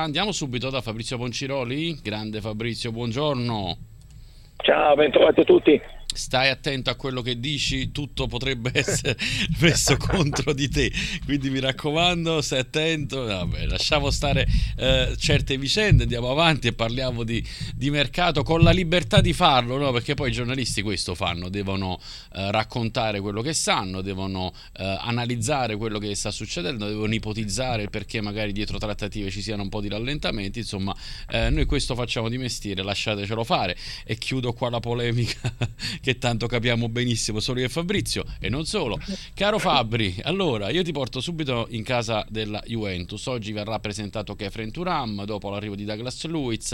Andiamo subito da Fabrizio Ponciroli. Grande Fabrizio, buongiorno. Ciao, bentrovati a tutti. Stai attento a quello che dici, tutto potrebbe essere messo contro di te, quindi mi raccomando, stai attento. Vabbè, lasciamo stare certe vicende, andiamo avanti e parliamo di mercato con la libertà di farlo, no? Perché poi i giornalisti questo fanno, devono raccontare quello che sanno, devono analizzare quello che sta succedendo, devono ipotizzare perché magari dietro trattative ci siano un po' di rallentamenti, insomma noi questo facciamo di mestiere, lasciatecelo fare. E chiudo qua la polemica che tanto capiamo benissimo solo io e Fabrizio, e non solo. Caro Fabri, allora io ti porto subito in casa della Juventus. Oggi verrà presentato Khéphren Thuram dopo l'arrivo di Douglas Luiz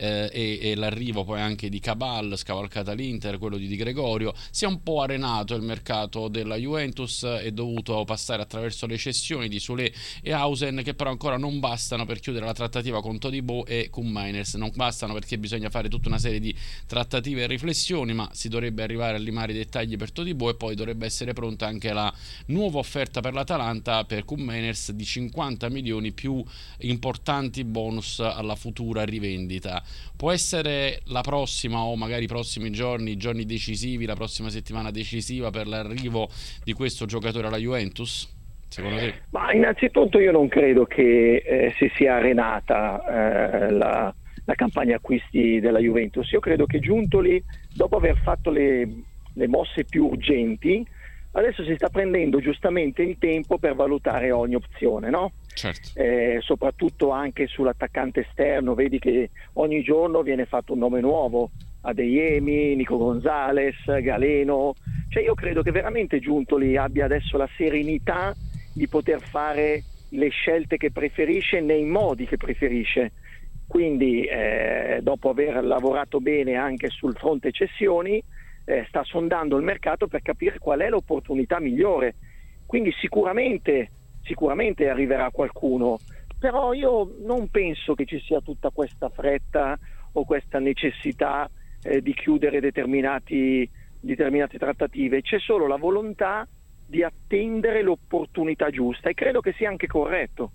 e l'arrivo poi anche di Cabal, scavalcata l'Inter, quello di Di Gregorio. Si è un po' arenato il mercato della Juventus, è dovuto passare attraverso le cessioni di Soulé e Hausen, che però ancora non bastano per chiudere la trattativa con Todibo e Koeman. Non bastano perché bisogna fare tutta una serie di trattative e riflessioni, ma si dovrebbe arrivare a limare i dettagli per Todibo e poi dovrebbe essere pronta anche la nuova offerta per l'Atalanta per Koeman di 50 milioni più importanti bonus alla futura rivendita. Può essere la prossima o magari i prossimi giorni decisivi, la prossima settimana decisiva per l'arrivo di questo giocatore alla Juventus? Secondo te? Ma innanzitutto io non credo che si sia arenata la campagna acquisti della Juventus. Io credo che Giuntoli, dopo aver fatto le mosse più urgenti, adesso si sta prendendo giustamente il tempo per valutare ogni opzione, no? Certo. Soprattutto anche sull'attaccante esterno, vedi che ogni giorno viene fatto un nome nuovo, Adeyemi, Nico Gonzalez, Galeno. Cioè io credo che veramente Giuntoli abbia adesso la serenità di poter fare le scelte che preferisce nei modi che preferisce. Quindi dopo aver lavorato bene anche sul fronte cessioni, sta sondando il mercato per capire qual è l'opportunità migliore. Quindi sicuramente arriverà qualcuno, però io non penso che ci sia tutta questa fretta o questa necessità di chiudere determinate trattative. C'è solo la volontà di attendere l'opportunità giusta, e credo che sia anche corretto,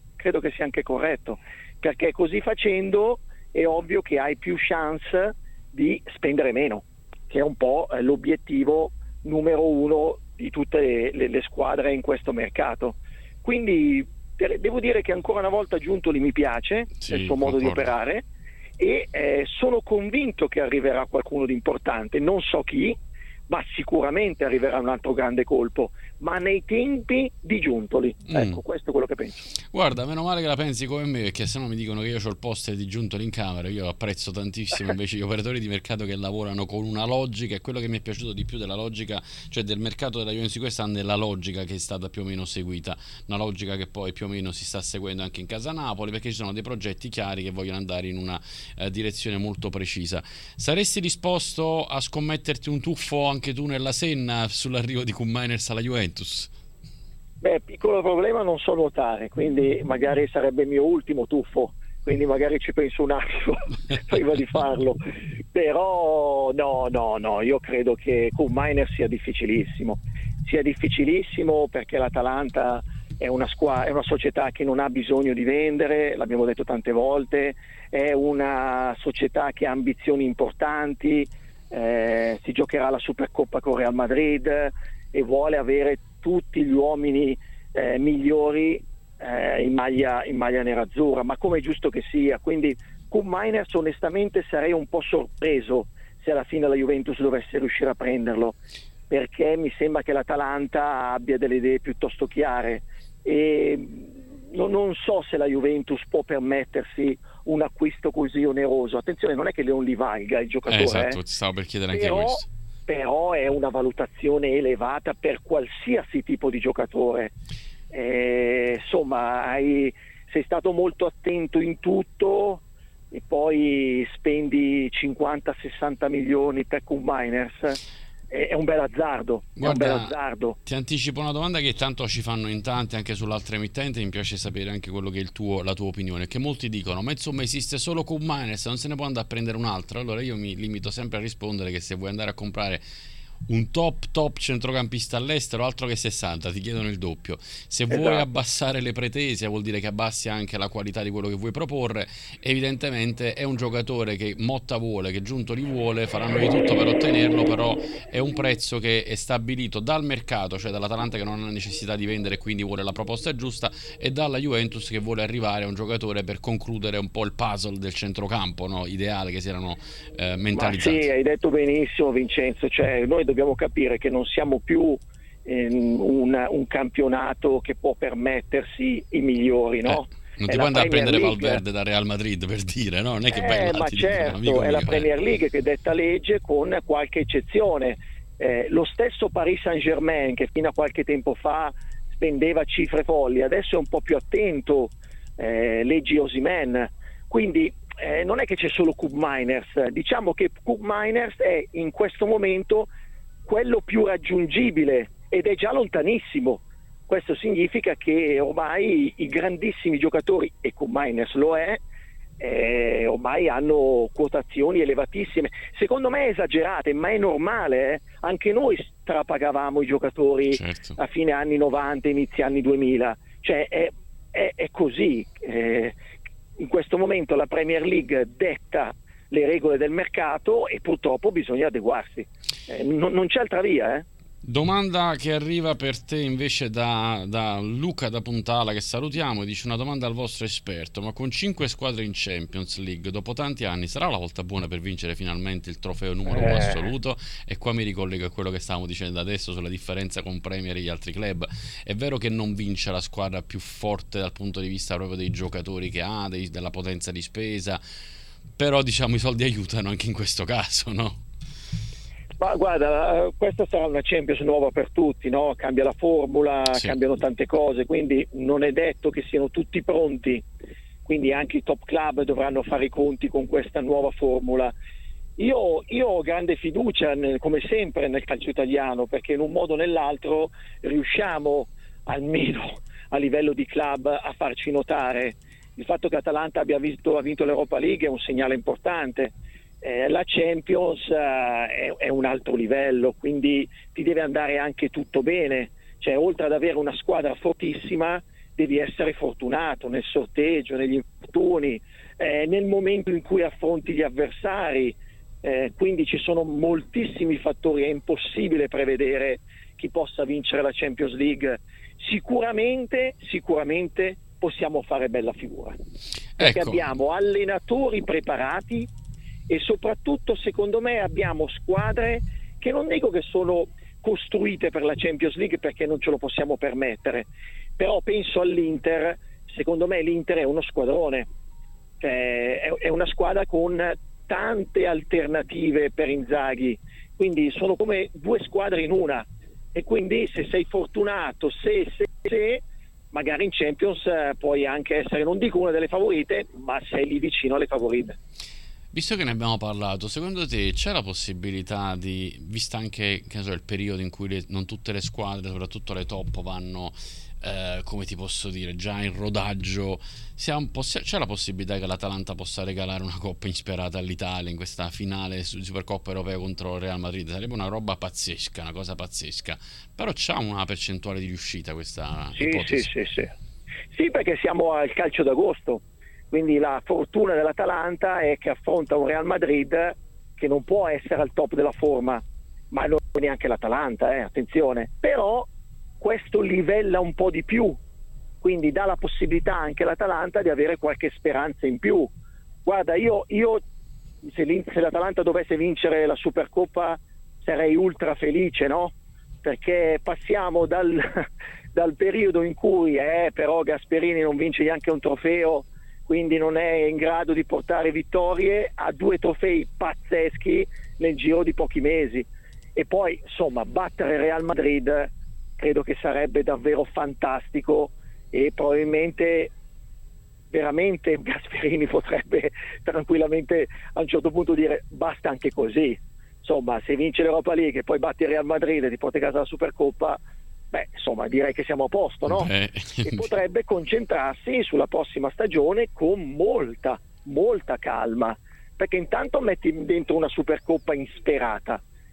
perché così facendo è ovvio che hai più chance di spendere meno, che è un po' l'obiettivo numero uno di tutte le squadre in questo mercato. Quindi devo dire che ancora una volta Giuntoli mi piace, sì, il suo modo di operare, e sono convinto che arriverà qualcuno di importante, non so chi, ma sicuramente arriverà un altro grande colpo, ma nei tempi di Giuntoli. Ecco, questo è quello che penso. Guarda, meno male che la pensi come me, perché sennò mi dicono che io ho il poster di Giuntoli in camera. Io apprezzo tantissimo invece gli operatori di mercato che lavorano con una logica, e quello che mi è piaciuto di più della logica, cioè del mercato della Juventus di quest'anno, è la logica che è stata più o meno seguita, una logica che poi più o meno si sta seguendo anche in casa Napoli, perché ci sono dei progetti chiari che vogliono andare in una direzione molto precisa. Saresti disposto a scommetterti un tuffo anche tu nella Senna sull'arrivo di Koeman alla Juventus? Beh, piccolo problema, non so nuotare, quindi magari sarebbe il mio ultimo tuffo, quindi magari ci penso un attimo prima di farlo, però no, io credo che Koeman sia difficilissimo perché l'Atalanta è una società che non ha bisogno di vendere, l'abbiamo detto tante volte, è una società che ha ambizioni importanti, si giocherà la Supercoppa con Real Madrid e vuole avere tutti gli uomini migliori in maglia nerazzurra, ma come è giusto che sia. Quindi Koeman, onestamente sarei un po' sorpreso se alla fine la Juventus dovesse riuscire a prenderlo, perché mi sembra che l'Atalanta abbia delle idee piuttosto chiare e non so se la Juventus può permettersi un acquisto così oneroso. Attenzione, non è che Leon li valga il giocatore, esatto, ti stavo per chiedere anche questo. Però è una valutazione elevata per qualsiasi tipo di giocatore. Insomma, sei stato molto attento in tutto e poi spendi 50-60 milioni per Koeman. È un bel azzardo. Guarda, ti anticipo una domanda che tanto ci fanno in tanti anche sull'altra emittente. Mi piace sapere anche quello che è la tua opinione, che molti dicono: ma insomma esiste solo Koeman, non se ne può andare a prendere un altro. Allora io mi limito sempre a rispondere che se vuoi andare a comprare un top centrocampista all'estero, altro che 60, ti chiedono il doppio. Se vuoi Esatto. abbassare le pretese vuol dire che abbassi anche la qualità di quello che vuoi proporre. Evidentemente è un giocatore che Motta vuole, che Giuntoli vuole, faranno di tutto per ottenerlo, però è un prezzo che è stabilito dal mercato, cioè dall'Atalanta che non ha necessità di vendere e quindi vuole la proposta giusta, e dalla Juventus che vuole arrivare a un giocatore per concludere un po' il puzzle del centrocampo, no? Ideale, che si erano mentalizzati. Ma sì, hai detto benissimo Vincenzo, cioè noi dobbiamo capire che non siamo più un campionato che può permettersi i migliori, no? Non È ti la puoi andare a Premier prendere League. Valverde da Real Madrid, per dire, no? Non è che vai là, Ma ti dicono, certo, amico è la mio, Premier League che detta legge, con qualche eccezione. Lo stesso Paris Saint-Germain, che fino a qualche tempo fa spendeva cifre folli, adesso è un po' più attento, leggi Osimhen, quindi non è che c'è solo Koop Meiners, diciamo che Koop Meiners è in questo momento quello più raggiungibile ed è già lontanissimo. Questo significa che ormai i grandissimi giocatori, e Koop Meiners lo è, ormai hanno quotazioni elevatissime, secondo me esagerate, ma è normale, anche noi strapagavamo i giocatori, certo, a fine anni 90, inizi anni 2000, cioè è così. In questo momento la Premier League detta le regole del mercato e purtroppo bisogna adeguarsi, non c'è altra via. Domanda che arriva per te invece da Luca da Puntala, che salutiamo, e dice: una domanda al vostro esperto, ma con 5 squadre in Champions League dopo tanti anni sarà la volta buona per vincere finalmente il trofeo numero 1 assoluto? E qua mi ricollego a quello che stavamo dicendo adesso sulla differenza con Premier e gli altri club. È vero che non vince la squadra più forte dal punto di vista proprio dei giocatori che ha, della potenza di spesa, però diciamo i soldi aiutano anche in questo caso, no? Ma guarda, questa sarà una Champions nuova per tutti, no? Cambia la formula, Sì. cambiano tante cose, quindi non è detto che siano tutti pronti, quindi anche i top club dovranno fare i conti con questa nuova formula. Io ho grande fiducia, come sempre, nel calcio italiano, perché in un modo o nell'altro riusciamo, almeno a livello di club, a farci notare. Il fatto che Atalanta ha vinto l'Europa League è un segnale importante. La Champions è un altro livello, quindi ti deve andare anche tutto bene, cioè oltre ad avere una squadra fortissima devi essere fortunato nel sorteggio, negli infortuni, nel momento in cui affronti gli avversari, quindi ci sono moltissimi fattori, è impossibile prevedere chi possa vincere la Champions League. Sicuramente possiamo fare bella figura, perché abbiamo allenatori preparati e soprattutto secondo me abbiamo squadre che non dico che sono costruite per la Champions League, perché non ce lo possiamo permettere, però penso all'Inter. Secondo me l'Inter è uno squadrone, è una squadra con tante alternative per Inzaghi, quindi sono come due squadre in una, e quindi se sei fortunato, se magari in Champions puoi anche essere, non dico una delle favorite, ma sei lì vicino alle favorite. Visto che ne abbiamo parlato, secondo te c'è la possibilità di, vista anche che so, il periodo in cui non tutte le squadre, soprattutto le top, vanno, come ti posso dire, già in rodaggio, c'è la possibilità che l'Atalanta possa regalare una coppa insperata all'Italia in questa finale Supercoppa europea contro il Real Madrid? Sarebbe una roba pazzesca, una cosa pazzesca, però c'ha una percentuale di riuscita questa ipotesi? Sì, perché siamo al calcio d'agosto. Quindi la fortuna dell'Atalanta è che affronta un Real Madrid che non può essere al top della forma, ma non neanche l'Atalanta, attenzione. Però questo livella un po' di più, quindi dà la possibilità anche all'Atalanta di avere qualche speranza in più. Guarda, io se l'Atalanta dovesse vincere la Supercoppa sarei ultra felice, no? Perché passiamo dal periodo in cui però Gasperini non vince neanche un trofeo, quindi non è in grado di portare vittorie, a 2 trofei pazzeschi nel giro di pochi mesi. E poi insomma battere Real Madrid credo che sarebbe davvero fantastico, e probabilmente veramente Gasperini potrebbe tranquillamente a un certo punto dire basta anche così. Insomma, se vince l'Europa League e poi batti Real Madrid e ti porti a casa la Supercoppa, insomma direi che siamo a posto, no? E potrebbe concentrarsi sulla prossima stagione con molta calma, perché intanto metti dentro una Supercoppa insperata,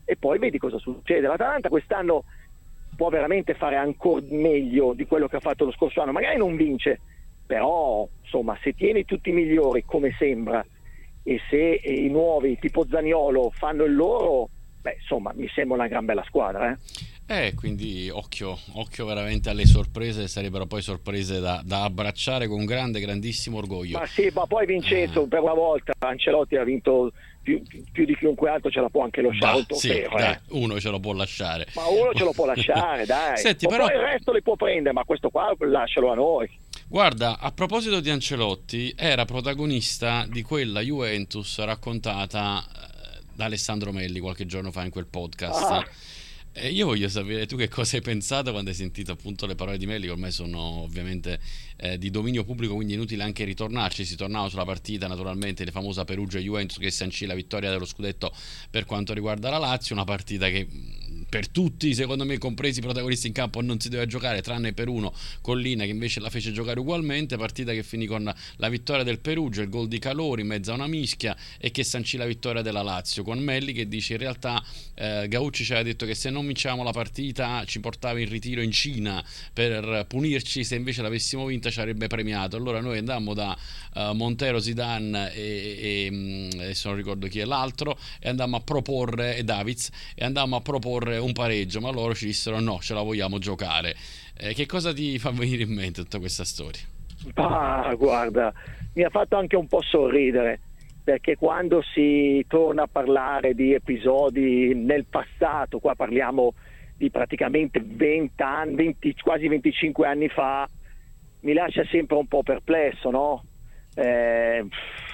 e poi vedi cosa succede. L'Atalanta quest'anno può veramente fare ancora meglio di quello che ha fatto lo scorso anno, magari non vince, però insomma se tieni tutti i migliori come sembra e se i nuovi tipo Zaniolo fanno il loro, insomma mi sembra una gran bella squadra. Quindi occhio veramente alle sorprese, sarebbero poi sorprese da abbracciare con grandissimo orgoglio. Ma sì, ma poi Vincenzo, per una volta Ancelotti ha vinto più di chiunque altro, ce la può anche lasciare un trofeo. Sì, dai, uno ce lo può lasciare. Ma uno ce lo può lasciare, dai. Senti, però... poi il resto li può prendere, ma questo qua lascialo a noi. Guarda, a proposito di Ancelotti, era protagonista di quella Juventus raccontata da Alessandro Melli qualche giorno fa in quel podcast. Io voglio sapere tu che cosa hai pensato quando hai sentito appunto le parole di Melli, che ormai sono ovviamente di dominio pubblico, quindi è inutile anche ritornarci. Si tornava sulla partita, naturalmente, la famosa Perugia-Juventus che sancì la vittoria dello scudetto per quanto riguarda la Lazio, una partita che per tutti, secondo me, compresi i protagonisti in campo, non si doveva giocare, tranne per uno, Collina, che invece la fece giocare ugualmente. Partita che finì con la vittoria del Perugia, il gol di Calori in mezzo a una mischia, e che sancì la vittoria della Lazio, con Melli che dice in realtà Gaucci ci aveva detto che se non vincevamo la partita ci portava in ritiro in Cina per punirci, se invece l'avessimo vinta ci avrebbe premiato. Allora noi andammo da Montero, Zidane e adesso non ricordo chi è l'altro, e andammo a proporre, e Davids, e andammo a proporre un pareggio, ma loro ci dissero no, ce la vogliamo giocare. Che cosa ti fa venire in mente tutta questa storia? Guarda, mi ha fatto anche un po' sorridere, perché quando si torna a parlare di episodi nel passato, qua parliamo di praticamente 20 anni, quasi 25 anni fa, mi lascia sempre un po' perplesso, no? Per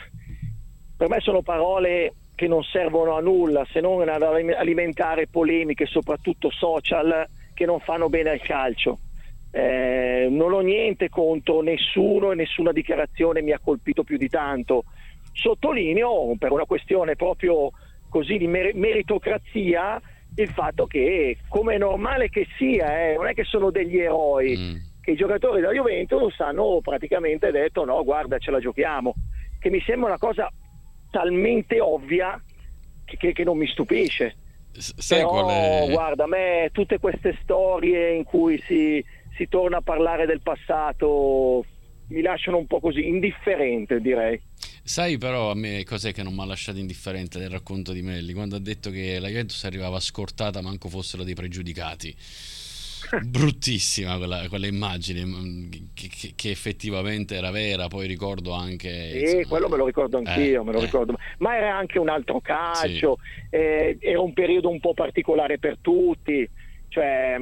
me sono parole che non servono a nulla se non ad alimentare polemiche, soprattutto social, che non fanno bene al calcio. Non ho niente contro nessuno e nessuna dichiarazione mi ha colpito più di tanto. Sottolineo, per una questione proprio così di meritocrazia, il fatto che, come è normale che sia, non è che sono degli eroi, che i giocatori della Juventus hanno praticamente detto no, guarda, ce la giochiamo, che mi sembra una cosa talmente ovvia che non mi stupisce. Però guarda, a me tutte queste storie in cui si torna a parlare del passato mi lasciano un po' così indifferente, direi. Sai però a me cos'è che non mi ha lasciato indifferente del racconto di Melli? Quando ha detto che la Juventus arrivava scortata manco fossero dei pregiudicati. Bruttissima quella immagine che effettivamente era vera. Poi ricordo anche insomma, quello me lo ricordo anch'io, ricordo. Ma era anche un altro calcio, sì. Era un periodo un po' particolare per tutti, cioè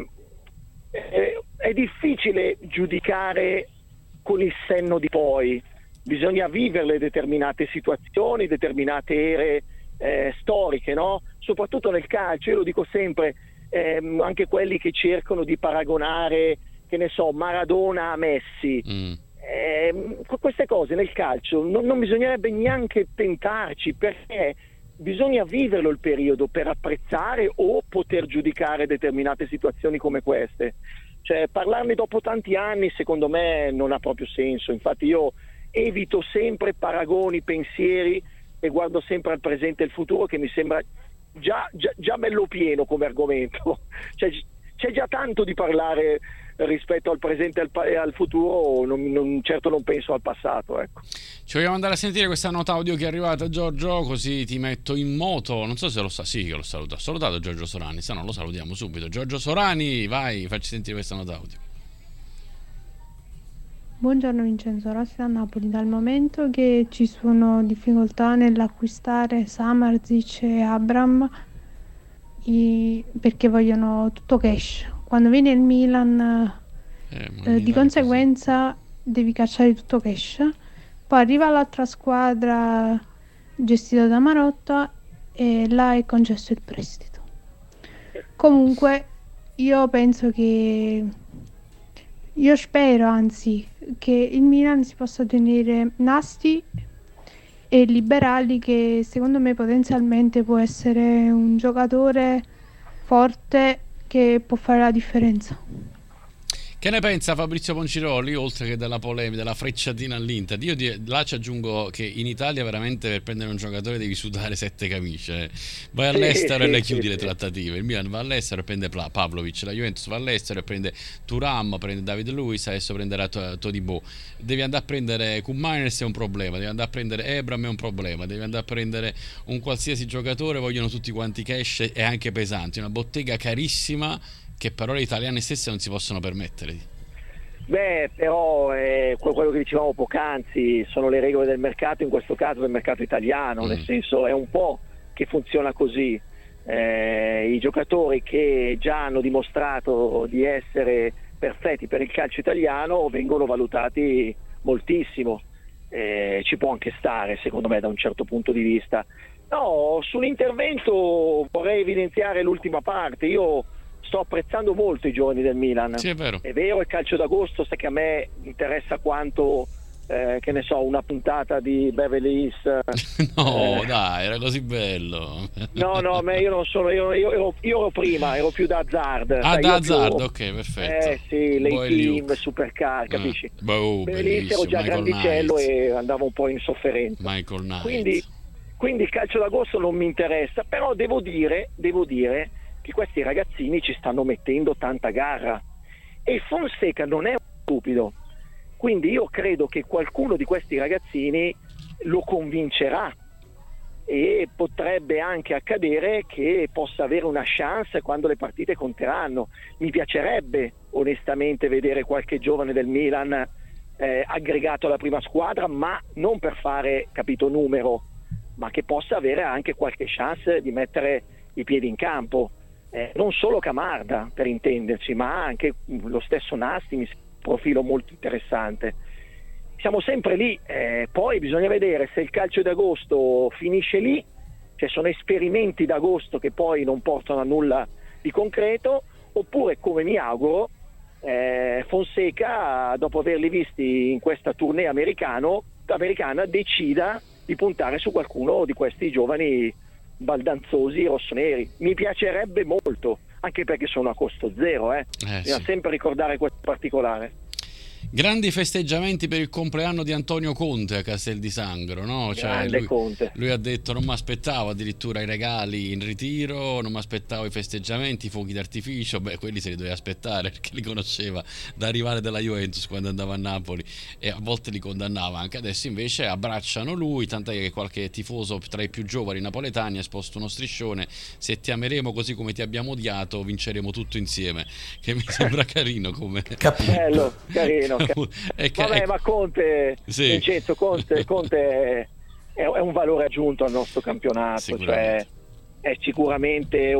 è difficile giudicare con il senno di poi, bisogna viverle determinate situazioni, determinate ere storiche, no? Soprattutto nel calcio, io lo dico sempre, anche quelli che cercano di paragonare, che ne so, Maradona a Messi, queste cose nel calcio non bisognerebbe neanche tentarci, perché bisogna viverlo il periodo per apprezzare o poter giudicare determinate situazioni come queste. Cioè, parlarne dopo tanti anni secondo me non ha proprio senso. Infatti io evito sempre paragoni, pensieri, e guardo sempre al presente e al futuro, che mi sembra già bello pieno come argomento. Cioè, c'è già tanto di parlare rispetto al presente e al futuro, certo non penso al passato, ecco. Ci vogliamo andare a sentire questa nota audio che è arrivata, Giorgio, così ti metto in moto. Non so se lo sa, sì che l'ho salutato. Ho salutato Giorgio Sorani, se no lo salutiamo subito. Giorgio Sorani, vai, facci sentire questa nota audio. Buongiorno Vincenzo Rossi da Napoli. Dal momento che ci sono difficoltà nell'acquistare Samardzic e Abram perché vogliono tutto cash, quando viene il Milan di conseguenza devi cacciare tutto cash, poi arriva l'altra squadra gestita da Marotta e là è concesso il prestito. Comunque io spero anzi che il Milan si possa tenere Nasti e Liberali, che secondo me potenzialmente può essere un giocatore forte che può fare la differenza. Che ne pensa Fabrizio Ponciroli, oltre che della polemica, della frecciatina all'Inter? Là ci aggiungo che in Italia veramente per prendere un giocatore devi sudare 7 camicie. Vai all'estero e le chiudi le trattative. Il Milan va all'estero e prende Pavlovic, la Juventus va all'estero e prende Thuram, prende David Luiz, adesso prenderà Todibo. Devi andare a prendere Koeman, è un problema, devi andare a prendere Ebram, è un problema, devi andare a prendere un qualsiasi giocatore, vogliono tutti quanti cash e anche pesanti, una bottega carissima che però le italiane stesse non si possono permettere. Beh, però quello che dicevamo poc'anzi sono le regole del mercato, in questo caso del mercato italiano, nel senso è un po' che funziona così. I giocatori che già hanno dimostrato di essere perfetti per il calcio italiano vengono valutati moltissimo, ci può anche stare secondo me da un certo punto di vista. No, sull'intervento vorrei evidenziare l'ultima parte. Io sto apprezzando molto i giovani del Milan. Sì, è vero, il calcio d'agosto, sai che a me interessa quanto che ne so, una puntata di Beverly Hills. No, dai, era così bello. No, ma io non sono, io ero prima, ero più da Hazard. Da Hazard, ok, perfetto. Sì, lei team, supercar, capisci? Beverly Hills ero già Michael grandicello Knight. E andavo un po' in sofferenza. Michael Knight. Quindi il calcio d'agosto non mi interessa, però devo dire che questi ragazzini ci stanno mettendo tanta garra e Fonseca non è un stupido, quindi io credo che qualcuno di questi ragazzini lo convincerà e potrebbe anche accadere che possa avere una chance quando le partite conteranno. Mi piacerebbe onestamente vedere qualche giovane del Milan aggregato alla prima squadra, ma non per fare, capito, numero, ma che possa avere anche qualche chance di mettere i piedi in campo. Non solo Camarda, per intenderci, ma anche lo stesso Nasti, mi sembra un profilo molto interessante. Siamo sempre lì, poi bisogna vedere se il calcio d'agosto finisce lì, cioè sono esperimenti d'agosto che poi non portano a nulla di concreto, oppure, come mi auguro, Fonseca, dopo averli visti in questa tournée americana, decida di puntare su qualcuno di questi giovani baldanzosi rossoneri. Mi piacerebbe molto, anche perché sono a costo zero, bisogna sempre ricordare questo particolare. Grandi festeggiamenti per il compleanno di Antonio Conte a Castel di Sangro, no? Conte. Lui ha detto: non mi aspettavo addirittura i regali in ritiro, non mi aspettavo i festeggiamenti, i fuochi d'artificio. Beh, quelli se li doveva aspettare perché li conosceva da rivale della Juventus quando andava a Napoli e a volte li condannava anche. Adesso invece abbracciano lui, tant'è che qualche tifoso tra i più giovani napoletani ha esposto uno striscione: se ti ameremo così come ti abbiamo odiato vinceremo tutto insieme, che mi sembra carino come bello, carino. Vabbè, ma Conte, sì. Vincenzo, Conte è un valore aggiunto al nostro campionato, cioè è sicuramente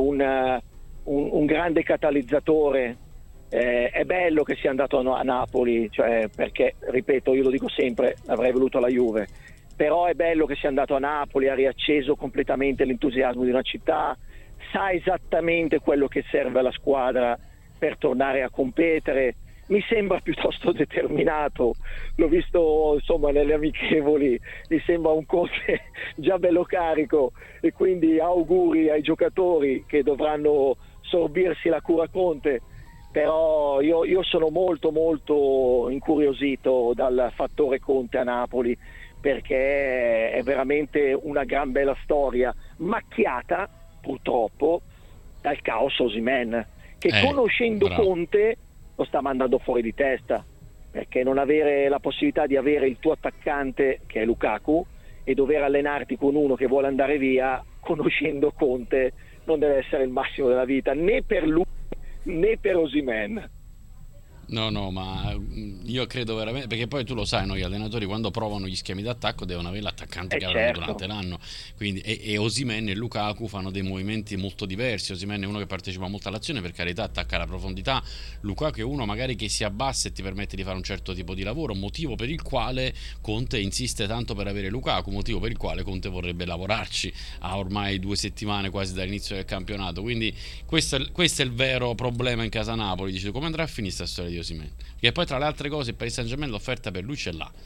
un grande catalizzatore. È bello che sia andato a Napoli, cioè, perché, ripeto, io lo dico sempre, avrei voluto la Juve, però è bello che sia andato a Napoli, ha riacceso completamente l'entusiasmo di una città, sa esattamente quello che serve alla squadra per tornare a competere. Mi sembra piuttosto determinato, l'ho visto insomma nelle amichevoli, mi sembra un Conte già bello carico, e quindi auguri ai giocatori che dovranno sorbirsi la cura Conte. Però io sono molto molto incuriosito dal fattore Conte a Napoli, perché è veramente una gran bella storia, macchiata purtroppo dal caos Osimhen, che conoscendo bravo. Conte lo sta mandando fuori di testa, perché non avere la possibilità di avere il tuo attaccante, che è Lukaku, e dover allenarti con uno che vuole andare via, conoscendo Conte, non deve essere il massimo della vita, né per lui né per Osimhen. No, ma io credo veramente, perché poi tu lo sai, no, gli allenatori quando provano gli schemi d'attacco devono avere l'attaccante che avranno durante l'anno, quindi e Osimhen e Lukaku fanno dei movimenti molto diversi. Osimhen è uno che partecipa molto all'azione, per carità, attacca alla profondità. Lukaku è uno magari che si abbassa e ti permette di fare un certo tipo di lavoro, motivo per il quale Conte insiste tanto per avere Lukaku, motivo per il quale Conte vorrebbe lavorarci a ormai 2 settimane quasi dall'inizio del campionato. Quindi questo è il vero problema in casa Napoli. Dice, come andrà a finire questa storia di Osimhen? Che poi tra le altre cose il Paris Saint-Germain l'offerta per lui ce l'ha,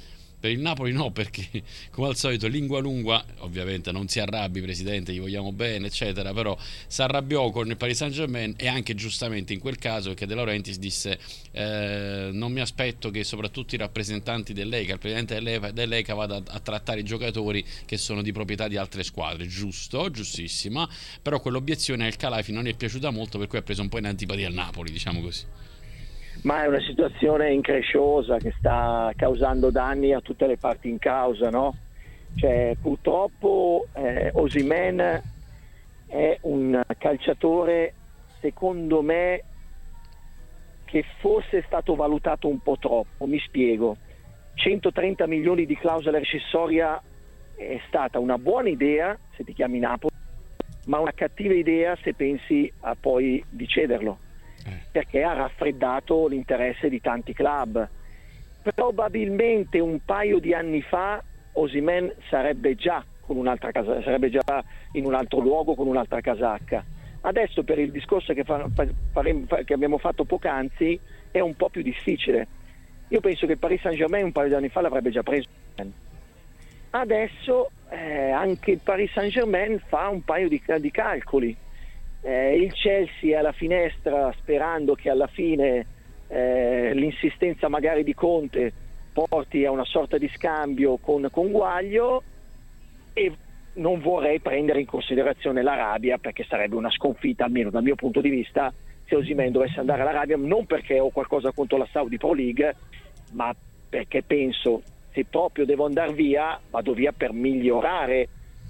Per il Napoli no, perché come al solito lingua lunga, ovviamente non si arrabbi Presidente, gli vogliamo bene eccetera, però si arrabbiò con il Paris Saint-Germain, e anche giustamente in quel caso, perché De Laurentiis disse non mi aspetto che soprattutto i rappresentanti dell'ECA, il presidente dell'ECA vada a trattare i giocatori che sono di proprietà di altre squadre. Giustissima, però quell'obiezione al Calaifi non è piaciuta molto, per cui ha preso un po' in antipatia al Napoli, diciamo così. Ma è una situazione incresciosa che sta causando danni a tutte le parti in causa, no? Cioè, purtroppo Osimhen è un calciatore, secondo me, che forse è stato valutato un po' troppo. Mi spiego: 130 milioni di clausola rescissoria è stata una buona idea se ti chiami Napoli, ma una cattiva idea se pensi a poi di cederlo, perché ha raffreddato l'interesse di tanti club. Probabilmente un paio di anni fa Osimhen sarebbe già con un'altra casa, sarebbe già in un altro luogo con un'altra casacca. Adesso, per il discorso che abbiamo fatto poc'anzi, è un po' più difficile. Io penso che il Paris Saint-Germain un paio di anni fa l'avrebbe già preso. Adesso anche il Paris Saint-Germain fa un paio di calcoli. Il Chelsea è alla finestra, sperando che alla fine l'insistenza magari di Conte porti a una sorta di scambio con Guaglio, e non vorrei prendere in considerazione l'Arabia, perché sarebbe una sconfitta, almeno dal mio punto di vista, se Osimhen dovesse andare all'Arabia, non perché ho qualcosa contro la Saudi Pro League, ma perché penso, se proprio devo andare via, vado via per migliorare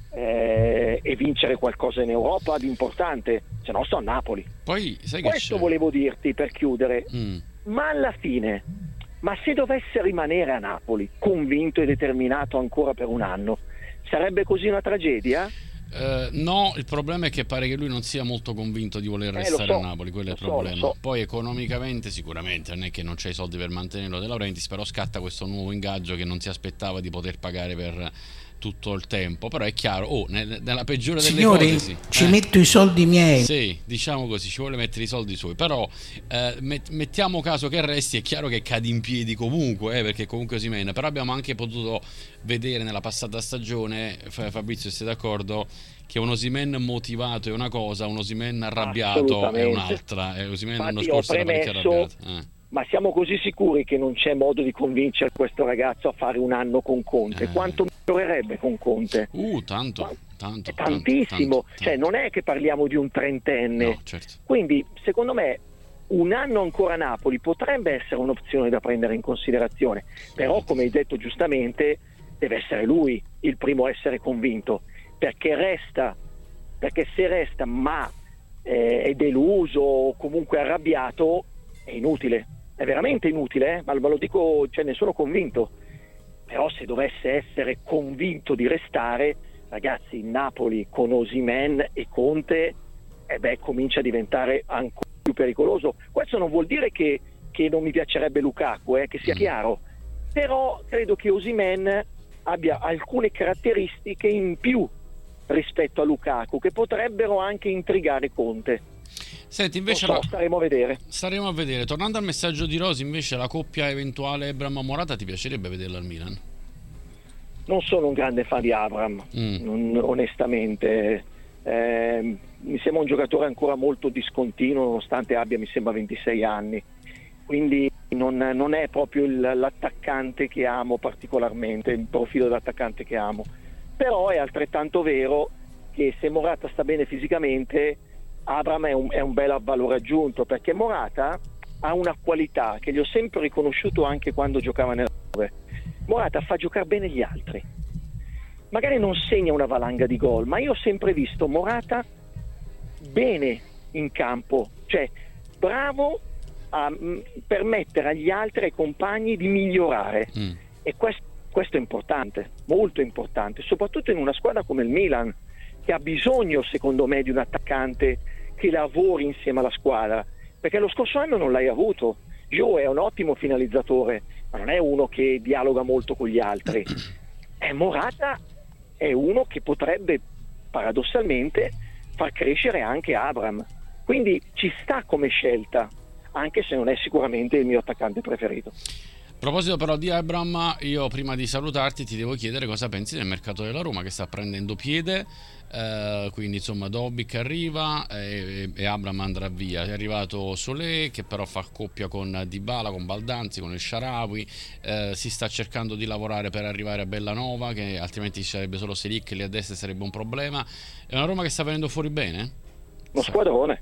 e vincere qualcosa in Europa di importante, se no sto a Napoli. Poi sai questo volevo dirti per chiudere. Ma alla fine, ma se dovesse rimanere a Napoli convinto e determinato ancora per un anno, sarebbe così una tragedia? No, il problema è che pare che lui non sia molto convinto di voler restare a Napoli, quello è il problema. Poi economicamente sicuramente non è che non c'è i soldi per mantenerlo De Laurentiis, però scatta questo nuovo ingaggio che non si aspettava di poter pagare per tutto il tempo. Però è chiaro, nella peggiore delle ipotesi, ci metto i soldi miei. Sì, diciamo così, ci vuole mettere i soldi suoi, però mettiamo caso che resti, è chiaro che cadi in piedi comunque, perché comunque Osimhen, però abbiamo anche potuto vedere nella passata stagione, Fabrizio, sei d'accordo, che un Osimhen motivato è una cosa, un Osimhen arrabbiato è un'altra. Osimhen l'anno scorso era parecchio arrabbiato. Ma siamo così sicuri che non c'è modo di convincere questo ragazzo a fare un anno con Conte? Quanto migliorerebbe con Conte? Tantissimo. Cioè, non è che parliamo di un trentenne. No, certo. Quindi, secondo me, un anno ancora a Napoli potrebbe essere un'opzione da prendere in considerazione. Però, come hai detto giustamente, deve essere lui il primo a essere convinto, perché se resta ma è deluso o comunque arrabbiato, è inutile. È veramente inutile, ma lo dico, cioè, ne sono convinto. Però se dovesse essere convinto di restare, ragazzi, il Napoli con Osimhen e Conte comincia a diventare ancora più pericoloso. Questo non vuol dire che non mi piacerebbe Lukaku, che sia chiaro, però credo che Osimhen abbia alcune caratteristiche in più rispetto a Lukaku che potrebbero anche intrigare Conte. Senti, invece staremo a vedere. Tornando al messaggio di Rosi, invece, la coppia eventuale Abraham-Morata ti piacerebbe vederla al Milan? Non sono un grande fan di Abraham, onestamente. Mi sembra un giocatore ancora molto discontinuo, nonostante abbia, mi sembra, 26 anni. Quindi non è proprio l'attaccante che amo particolarmente, il profilo dell'attaccante che amo. Però è altrettanto vero che se Morata sta bene fisicamente, Abraham è un bel valore aggiunto, perché Morata ha una qualità che gli ho sempre riconosciuto anche quando giocava nella Juve. Morata fa giocare bene gli altri. Magari non segna una valanga di gol, ma io ho sempre visto Morata bene in campo, cioè bravo a permettere agli altri, ai compagni, di migliorare. E questo è importante, molto importante, soprattutto in una squadra come il Milan, che ha bisogno, secondo me, di un attaccante che lavori insieme alla squadra, perché lo scorso anno non l'hai avuto. Joe è un ottimo finalizzatore, ma non è uno che dialoga molto con gli altri. Morata è uno che potrebbe paradossalmente far crescere anche Abraham, quindi ci sta come scelta, anche se non è sicuramente il mio attaccante preferito. proposito però di Abraham, io prima di salutarti ti devo chiedere cosa pensi del mercato della Roma che sta prendendo piede, quindi insomma Dobbik arriva e Abraham andrà via. È arrivato Solé che però fa coppia con Dybala, con Baldanzi, con il Shaarawy, si sta cercando di lavorare per arrivare a Bellanova, che altrimenti ci sarebbe solo Selic, lì a destra sarebbe un problema. È una Roma che sta venendo fuori bene? Uno squadrone,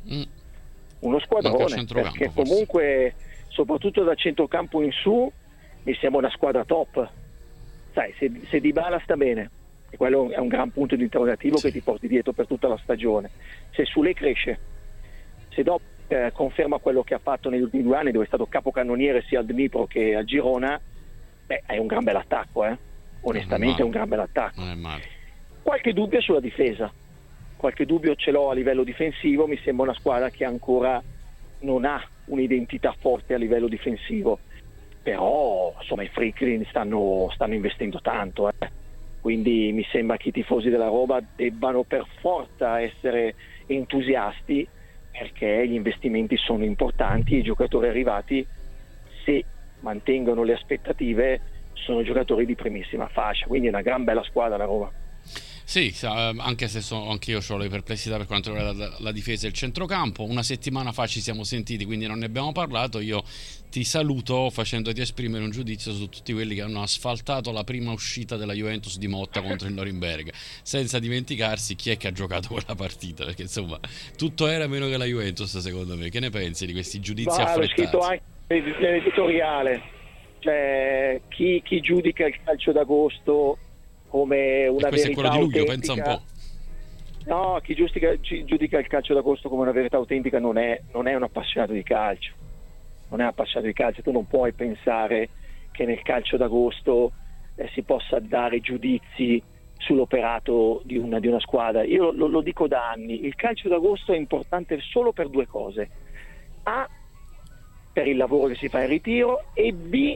perché comunque soprattutto da centrocampo in su mi sembra una squadra top. Sai, se Dybala sta bene, e quello è un gran punto di interrogativo che ti porti dietro per tutta la stagione, se Soulé cresce, se dopo conferma quello che ha fatto negli ultimi 2 anni, dove è stato capocannoniere sia al Dnipro che al Girona, è un gran bel attacco, onestamente è un gran bel attacco. Non è male. Qualche dubbio sulla difesa, qualche dubbio ce l'ho a livello difensivo. Mi sembra una squadra che ancora non ha un'identità forte a livello difensivo, però insomma i Friedkin stanno investendo tanto, quindi mi sembra che i tifosi della Roma debbano per forza essere entusiasti, perché gli investimenti sono importanti e i giocatori arrivati, se mantengono le aspettative, sono giocatori di primissima fascia, quindi è una gran bella squadra la Roma. Sì, anche se anch'io ho le perplessità per quanto riguarda la difesa e il centrocampo. Una settimana fa ci siamo sentiti, quindi non ne abbiamo parlato. Io ti saluto facendoti esprimere un giudizio su tutti quelli che hanno asfaltato la prima uscita della Juventus di Motta contro il Norimberga, senza dimenticarsi chi è che ha giocato quella partita, perché insomma tutto era meno che la Juventus, secondo me. Che ne pensi di questi giudizi affrettati? L'ho scritto anche nell'editoriale, cioè chi giudica il calcio d'agosto come una verità autentica, luglio, pensa un po'. No, chi giudica il calcio d'agosto come una verità autentica non è un appassionato di calcio. Non è appassionato di calcio. Tu non puoi pensare che nel calcio d'agosto si possa dare giudizi sull'operato di una squadra. Io lo dico da anni, il calcio d'agosto è importante solo per 2 cose: A, per il lavoro che si fa in ritiro, e B,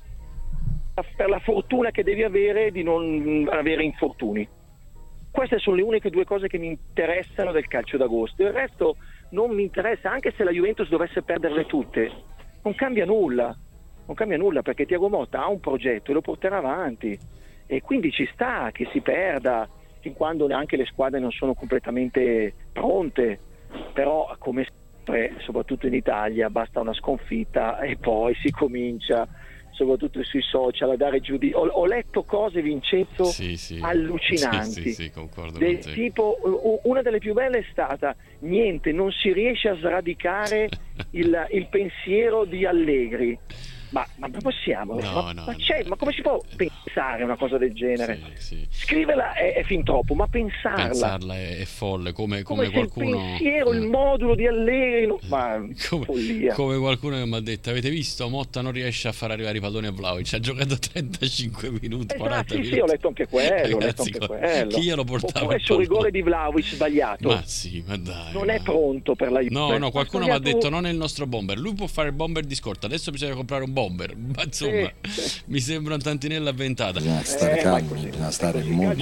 per la fortuna che devi avere di non avere infortuni. Queste sono le uniche 2 cose che mi interessano del calcio d'agosto. Il resto non mi interessa, anche se la Juventus dovesse perderle tutte, non cambia nulla, perché Thiago Motta ha un progetto e lo porterà avanti, e quindi ci sta che si perda fin quando neanche le squadre non sono completamente pronte. Però come sempre, soprattutto in Italia, basta una sconfitta e poi si comincia, soprattutto sui social, a dare giudizi. Ho letto cose, Vincenzo, allucinanti. Sì, concordo del con te. tipo, una delle più belle è stata: niente, non si riesce a sradicare il pensiero di Allegri. Ma possiamo? Ma come si può pensare una cosa del genere? Sì. Scriverla è fin troppo, ma pensarla è folle, come se qualcuno. Il pensiero, il modulo di Allegri, ma follia. Come qualcuno che mi ha detto: avete visto, Motta non riesce a far arrivare i palloni a Vlahovic, ha giocato 35 minuti, 40 minuti. Sì, ho letto anche quello. Chi glielo portava? Oppure sul rigore di Vlahovic sbagliato. Ma dai. Non è pronto per la Juve. No, qualcuno mi ha detto: non è il nostro bomber, lui può fare il bomber di scorta, adesso bisogna comprare un bomber. Ma insomma, mi sembra un tantinello avventata. Bisogna stare calmi, bisogna stare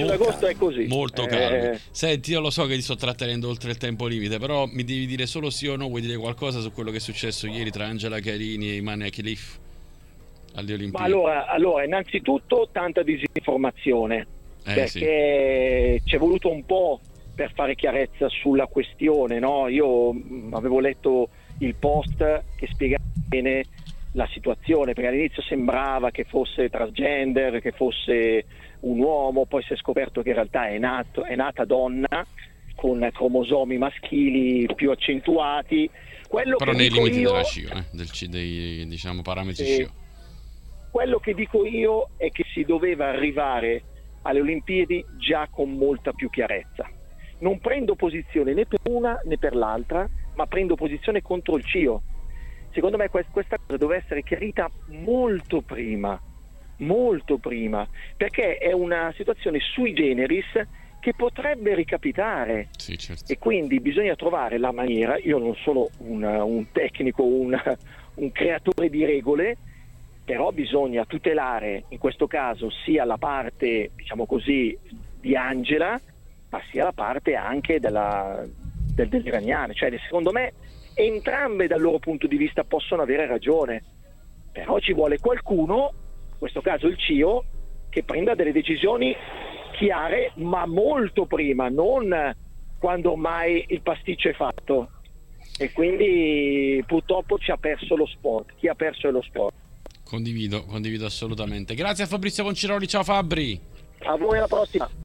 molto calmi. Senti, io lo so che ti sto trattenendo oltre il tempo limite, però mi devi dire solo sì o no. Vuoi dire qualcosa su quello che è successo ieri tra Angela Carini e Imane Khelif alle Olimpiadi? Ma allora, innanzitutto tanta disinformazione, perché c'è voluto un po' per fare chiarezza sulla questione, no? Io avevo letto il post che spiegava bene la situazione, perché all'inizio sembrava che fosse transgender, che fosse un uomo, poi si è scoperto che in realtà è nata donna con cromosomi maschili più accentuati. Però nei limiti della SCIO, dei diciamo parametri SCIO. Quello che dico io è che si doveva arrivare alle Olimpiadi già con molta più chiarezza. Non prendo posizione né per una né per l'altra, ma prendo posizione contro il CIO. Secondo me questa cosa deve essere chiarita molto prima, perché è una situazione sui generis che potrebbe ricapitare. Sì, certo. E quindi bisogna trovare la maniera. Io non sono un tecnico, un creatore di regole, però bisogna tutelare in questo caso sia la parte, diciamo così, di Angela, ma sia la parte anche degli iraniani. Cioè, secondo me entrambe dal loro punto di vista possono avere ragione, però ci vuole qualcuno, in questo caso il CIO, che prenda delle decisioni chiare, ma molto prima, non quando ormai il pasticcio è fatto. E quindi purtroppo ci ha perso lo sport. Chi ha perso è lo sport. Condivido assolutamente. Grazie a Fabrizio Conciroli, ciao Fabri. A voi, alla prossima.